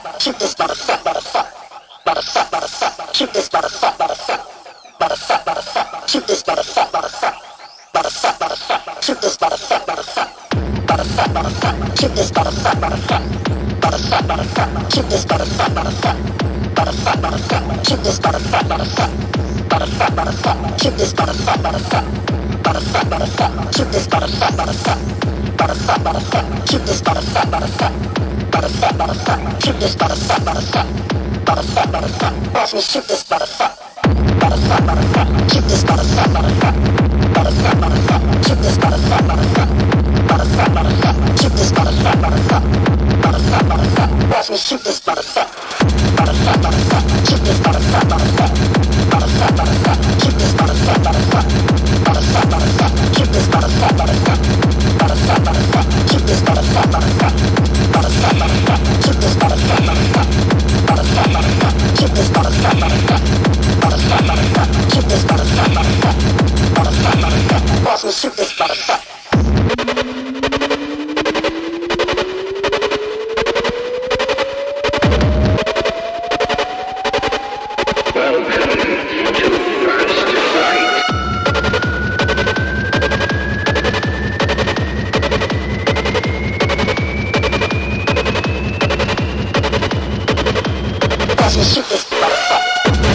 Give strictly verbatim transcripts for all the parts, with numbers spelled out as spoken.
Shoot this motherfucker, motherfucker, motherfucker, motherfucker. Shoot this motherfucker, motherfucker, motherfucker, motherfucker. Shoot this motherfucker, motherfucker, motherfucker, motherfucker. Shoot this motherfucker, motherfucker, motherfucker, motherfucker. Shoot this motherfucker, motherfucker, motherfucker, motherfucker. Shoot this motherfucker, motherfucker, motherfucker, motherfucker. Shoot this motherfucker, motherfucker, motherfucker, motherfucker. Shoot this motherfucker, motherfucker, motherfucker, motherfucker. Shoot this motherfucker, motherfucker, motherfucker, motherfucker. Shoot this motherfucker, motherfucker. Motherfucker, motherfucker, shoot this motherfucker, motherfucker, motherfucker, motherfucker, watch me shoot this motherfucker, motherfucker, motherfucker, shoot this motherfucker, motherfucker, motherfucker, motherfucker, shoot this motherfucker, motherfucker, motherfucker, motherfucker, shoot this motherfucker, motherfucker, motherfucker, motherfucker, watch me shoot this motherfucker, motherfucker, motherfucker, shoot this motherfucker, motherfucker, motherfucker, motherfucker, shoot this motherfucker, motherfucker, motherfucker, motherfucker, shoot this motherfucker, motherfucker, motherfucker, motherfucker, shoot this motherfucker, motherfucker. Motherfucker, motherfucker, shoot this motherfucker, motherfucker, motherfucker, motherfucker, shoot this motherfucker, motherfucker, motherfucker, motherfucker, shoot this motherfucker, motherfucker, motherfucker, motherfucker, watch me shoot this motherfucker. Shoot this motherfucker.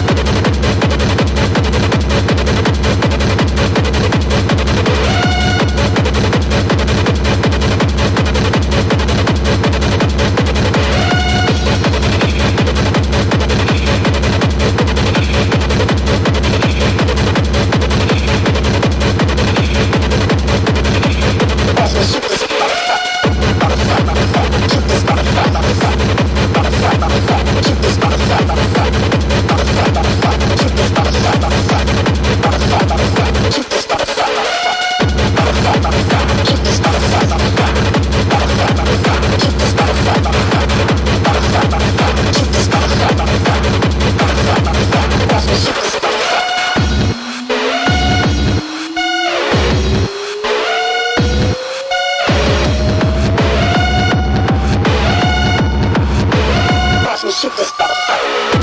Shoot this motherfucker.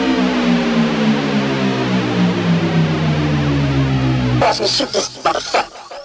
Watch me shoot this motherfucker.